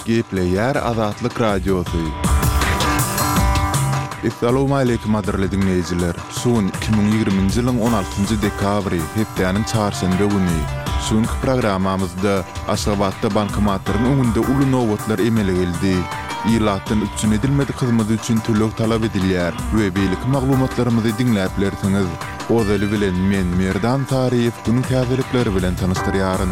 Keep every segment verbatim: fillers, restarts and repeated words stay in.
Gepleyer Azatlyk Radiosu. Assalamu alaykum adirli dinleyijiler. Sun iki bin ýygrymynjy ýylyň on altynjy dekabry hepdeniň çarşembe güni. Şuňky programamyzda Aşgabatda bankomatlaryň öňünde uly nowatlar emele geldi. Ýylatdan üçin edilmedi hyzmaty üçin tölek talap edilýär we beýlik maglumatlarymyzy diňläp bilersiňiz. Ozaly bilen men Merdan Taryýew günüň täzelikleri bilen tanıştyrýaryn.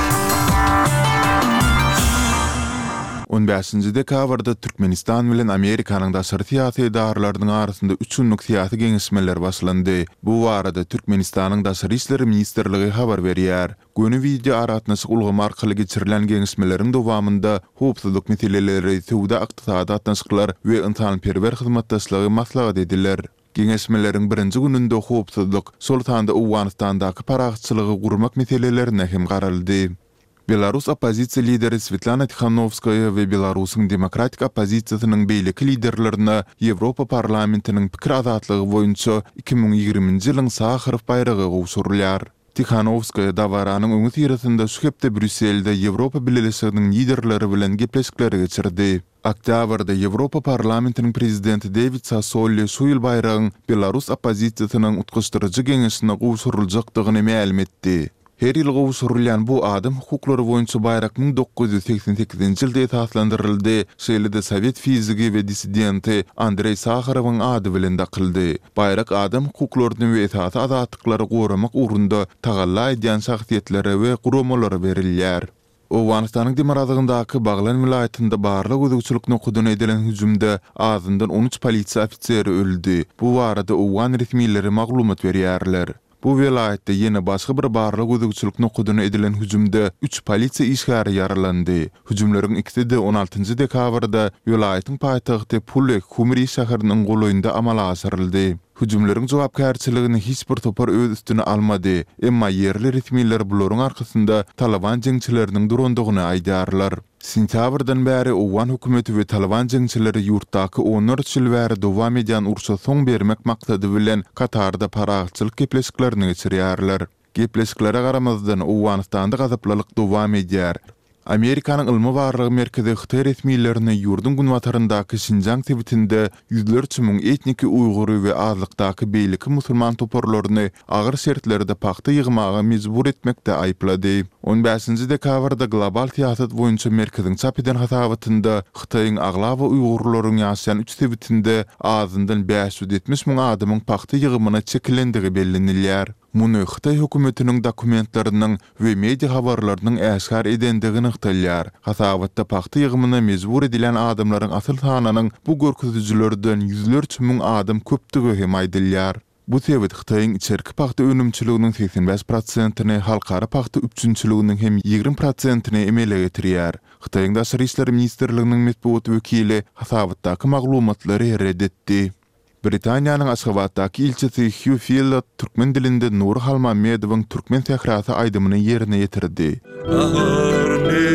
on beşinji dekabrda Türkmenistan bilen Amerikanyň daşary syýasy edaralarynyň arasynda üç günlük syýasy geňişmeler başlandy. Bu barada Türkmenistanyň daşary işleri ministrligi habar berýär. Göni video aratnaşyk ulgamy arkaly geçirilen geňişmeleriň dowamında howpsuzlyk meseleleri, sowda ykdysady atnaşyklar we yntanperwer hyzmatdaşlygy maslahat ediler. Geňişmeleriň birinji gününde howpsuzlyk, şol tanda Awganistandaky paragatçylygy gurmak meselelerine hem garaldy. Belarus opozisiýa lideri Svetlana Tikhanovskaya we Belarusyň demokratik opozisiýasynyň beýleki liderlerine Ýewropa parlamentiniň pikir azatlygy boýunça iki bin ýygrymynjy ýylyň Saharow bayragy gowşurulýar. Tikhanovskaya dawaranyň öňü ýerinde şu hepde Brüsselde Ýewropa Birleşiginiň liderleri bilen gepleşikler geçirdi. Oktýabrda Ýewropa parlamentiniň prezidenti David Sassoli şu ýyl bayragyň Belarus opozisiýasynyň utgaşdyrjy geňeşine gowşuruljakdygyny ma'lum etdi. Her ýyl gowşurulýan bu adam hukuklary boýunça bayrak bin dokuz ýüz seksen sekizinji ýylda taslandyryldy. Şeýlede Sowet fizigi we dissidenti Andrey Sakharowyň ady bilen dakyldy. Bayrak adam hukuklaryny we esasy azatlyklary goramak ugrunda tagalla edýän şahsiýetlere we guramolary berilýär. Awganistanyň Demarazygyndaky Baglan vilayatynda barlyk özgürçilik nokudyna edilen hüjümde azyndan on üç polisiýa ofiseri öldü. Bu barada Awgan resmiýetleri maglumat berýärler. Bu vilayatda ýene başga bir barlyk özgürçilik nokudyna edilen hüjümde üç polisiýa işgäri ýaralandy. Hüjümleriň ikisi de on altynjy dekabrda vilayatyň paýtagty Pulek Humri şäheriniň golaýynda amala asyryldy. Hüjümleriň jogapkärçiligini hiç bir topar öz üstüne almady. Emma yerli resmiýetler bularyň arkasynda Taliban jeňçileriniň durandygyny aýdarlar. Sentýabrdan bäri Awgan hökümeti we Taliban jeňçileri ýurtdaky on dört ýyl bäri dowam edýän urşa soň bermek maksady bilen Katarda paragatçylyk gepleşiklerini geçirýärler. Gepleşiklere garamazdan Awganistanda gazaplalyk dowam edýär. Amerikanyň ilmi barlygy merkezi Hytaý resmiýetlerine ýurdun günwataryndaky Şinjang tebitinde ýüzlerçe müň etniki Uýgury we azlykdaky beýleki musulman toparlaryny agyr şertlerde paxta ýygmaga mejbur etmekde aýplady. on beşinji dekabrda global siýasat boýunça merkeziň çap eden hasabatynda Hytaýyň aglawa Uýgurlaryň ýaşaýan üç tebitinde azyndan beş ýüz ýetmiş müň adamyň paxta ýygymyna çekilendigi bellenilýär. Muny Hytaý hökümetiniň dokumentlarynyň we media habarlarynyň äşkar edendigini ýygytlýar. Hasabatda paxta ýygymyna mejbur edilen adamlaryň asyl sanynyň bu görkezijlerden ýüzlerçe müň adam köpdigi hem aýdylýar. Bu sebäp Hytaýyň içerki paxta önümçiliginiň seksen beş prosentyny, halkara paxta üçinçiliginiň hem ýygrimi prosentyny emele getirýär. Hytaýyň daşary işleri ministrliginiň medeniýet wekili hasabatdaky maglumatlary reddetdi. Britaniýanyň Aşgabatdaky ilçesi Hugh Field türkmen dilinde Nur Halmamedowyň türkmen tährasy aýdymyny ýerine ýetirdi. Ahar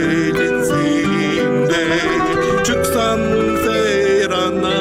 meýlitsinde çyksan seýrana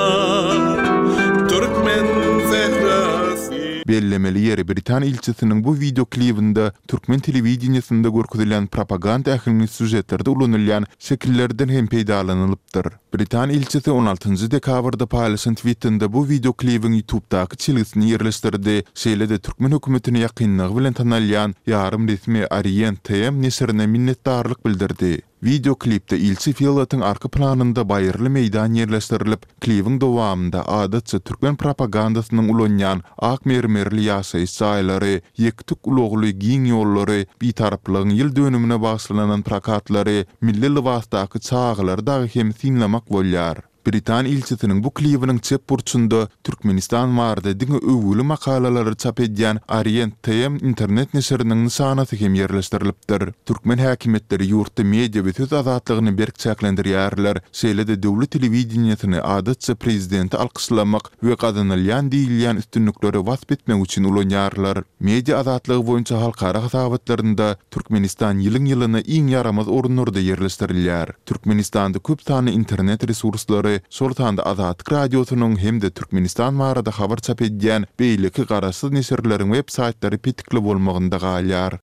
türkmen tährasy bellemeli ýeri Britaniýa ilçesiniň bu video klipinde türkmen telewizionyasynda görkezilen propaganda ähli süjetlerde ulanylýan şekillerden hem peýdalanylypdyr. Britaniýa ilçesi on altynjy dekabrda paýlaşan tweetinde bu video klibiň YouTube'daky çilgisini ýerleşdirdi. Şeýlede türkmen hökümetine ýakynlygy bilen tanalýan ýarym resmi Arient T M neşrine minnetdarlyk bildirdi. Video klipde ilçi Filatyň arka planynda baýrly meýdan ýerleşdirilip, klibiň dowamında adatça türkmen propagandasynyň ulanýan ak mermerli ýaşaýyş jaýlary, ýekdik ulugly giň ýollary, bitaraplygyň ýyl dönümine bagyşlanan plakatlary, milli libasdaky çağlar dagy hem sinlemek bolýar. Britaniýa ilçesiniň bu klibiniň çep burçunda Türkmenistan barada diňe öwüli makalalary çap edýän Orient T M internet neşriniň nysanasy hem ýerleşdirilipdir. Türkmen häkimetleri ýurtda media we söz azatlygyny berkçäklendirýärler. Şeýlede döwlet telewizionyasy adatça prezidenti alkyşlamak we gazanylýan diýilýän üstünlikleri wasp etmek üçin ulanýarlar. Media azatlygy boýunça halkara hasabatlarynda Türkmenistan ýylyň ýylyna iň yaramaz orunlarda ýerleşdirilýär. Türkmenistanda köp sany internet resurslary Sultanda Azatlyk Radiosynyň hem de Türkmenistan barada habar çap edýän beýleki garaşsyz neşirleriň web saýtlary petikli bolmagynda galýar.